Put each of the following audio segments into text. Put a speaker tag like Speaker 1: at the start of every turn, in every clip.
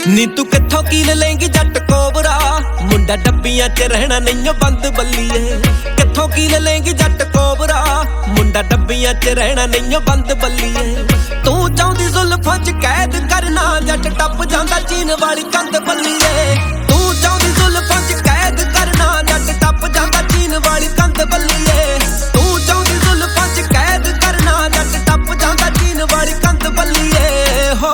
Speaker 1: ਨੀ तू कित्थों कील लेंगी जट कोबरा मुंडा डब्बियां च रहना नहीं बंद बल्लीए कित्थों कील लेंगी जट कोबरा मुंडा डब्बियां च रहना नहीं बंद बल्लीए तू चाहदी जुल्फां च कैद करना जट टप जांदा चीन वाली कंध बल्लीए तू चाहदी जुल्फां च कैद करना जट टप जांदा चीन वाली कंध बल्लीए तू चाहदी जुल्फां च कैद करना जट टप जांदा चीन वाली कंध बल्लीए हो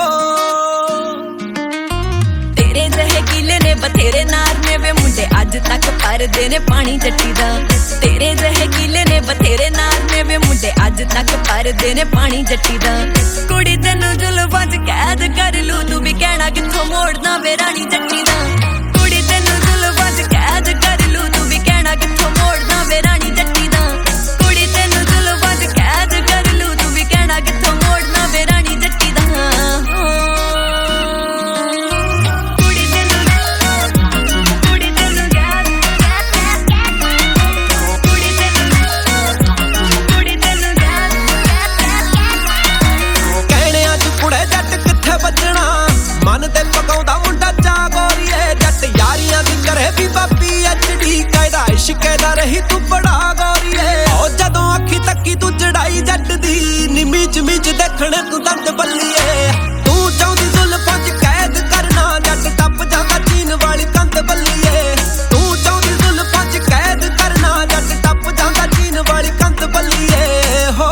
Speaker 2: बथेरे नार ने वे मुंडे अज तक भरदे ने पानी जट्टी दा तेरे जहे कीले ने बथेरे नार ने वे मुंडे अज तक भरदे ने पानी जट्टी दा कुड़ी तैनू जुल्फां च कैद कर लू तू भी कहना कित्थों मोड़ना वे रानी जट्टी दा कुड़ी तैनू जुल्फां च कैद कर लू तू भी कहना कित्थों मोड़ना वे रानी जट्टी दा कुड़ी तैनू जुल्फां च कैद कर लू तू भी कहना कित्थों मोड़ना वे रानी जट्टी दा
Speaker 1: मन ते पकाउंदा मुंडा चा गोरीए जट यारियां दी करे भी बापी एचडी कायदा इश्क दा रही तू बड़ा गोरीए ओ जदों अखी तक्की तू चढ़ाई जट दी निमीच मीच देखणे तू दंद बल्लीए तू चाहदी जुल्फां च कैद करना जट टप जांदा चीन वाली कंध बल्लीए तू चाहदी जुल्फां च कैद करना जट टप जांदा चीन वाली कंध बल्लीए हो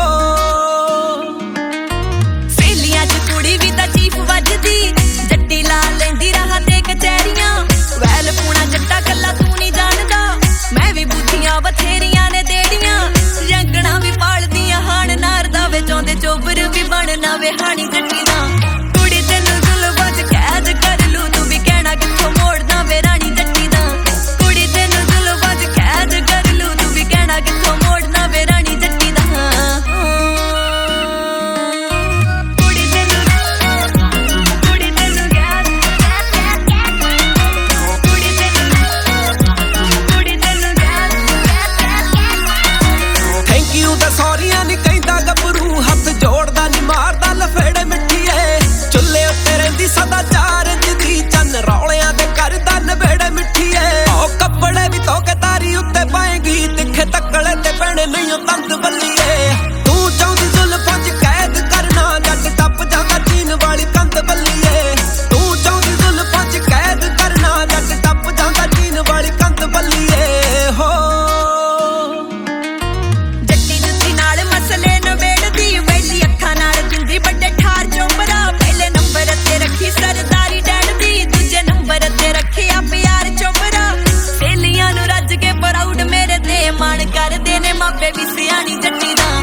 Speaker 2: सहेलियां च कुड़ी भी ता चीफ वजदी जट्टी ला लेंदी राह ते कचहरियां वैल पूना जट्टा कल्ला तू नहीं जानदा मैं भी बुद्धियां बथेरियां ने देड़ियां रंगना भी पालदियां हाण नार दा वे चौंदे चोबर भी बनना वे हानी जट्टी दा कुड़ी तैनू जुल्फां च कैद कर लू तू भी कहना कित्थों मोड़ना वे रानी जट्टी दा कुड़ी तैनू जुल्फां च कैद कर लू तू भी कहना कित्थों मोड़ना वे रानी जट्टी दा
Speaker 1: ਸੌਰੀਆਂ ਨੀ ਕਹਿੰਦਾ ਗੱਭਰੂ ਹੱਥ ਜੋੜਦਾ ਨੀ ਮਾਰਦਾ ਲਫੇੜੇ ਮਿੱਠੀਏ ਚੁੱਲ੍ਹੇ ਉੱਤੇ ਰਹਿੰਦੀ ਸਦਾ ਚਾਰਜ ਦੀ ਚੰਨ ਰੌਲਿਆਂ ਤੇ ਕਰਦਾ ਨਵੇੜੇ ਮਿੱਠੀਏ ਉਹ ਕੱਪੜੇ ਵੀ ਧੋ ਕੇ ਤਾਰੀ ਉੱਤੇ ਪਾਏਗੀ ਤਿੱਖੇ ਤੱਕਲੇ ਤੇ ਪੈਣੇ ਨਹੀਂ ਉਹ ਤੰਦ ਬੱਲੀਏ ਤੂੰ ਚਾਹੁੰਦੀ ਜ਼ੁਲਫਾਂ 'ਚ ਕੈਦ ਕਰਨਾ ਜੱਟ ਟੱਪ ਜਾਂਦਾ ਚੀਨ ਵਾਲੀ ਕੰਧ ਬੱਲੀਏ ਤੂੰ ਚਾਹੁੰਦੀ ਜ਼ੁਲਫਾਂ 'ਚ ਕੈਦ ਕਰਨਾ ਜੱਟ ਟੱਪ ਜਾਂਦਾ ਚੀਨ ਵਾਲੀ ਕੰਧ ਬੱਲੀਏ ਹੋ
Speaker 2: बड़े ठार चोपरा पहले नंबर ते रखी सरदारी डैड दी दूजे नंबर ते रखे आ प्यार चोपरा सहेलियां नू रज के प्राउड मेरे ते मान कर दे ने मापे भी सियानी जट्टी दा